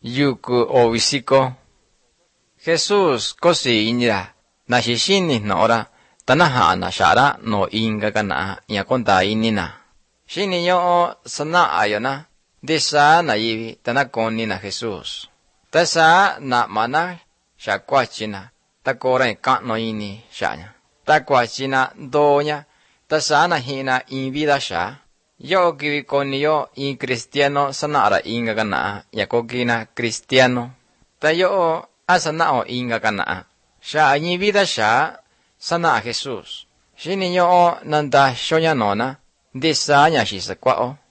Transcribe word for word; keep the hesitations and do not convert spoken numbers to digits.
yuku ovisiko. Jesús kosi iñira na xixini nora tanaha na shara no inga kana yakonta inina. Xini yo sana ayona desa na yivi tanakoni na Jesús. Tasa na mana shakwachina takora kano ini shanya. Takwachina doña tasa na hina in vida sha. Yo kivi koni yo in cristiano sanara inga kana yakokina cristiano. Ta yo asana o inga kana. Sha in vida sha sana Jesús. Shini yo nanda shonya nona desa nya shisakwao.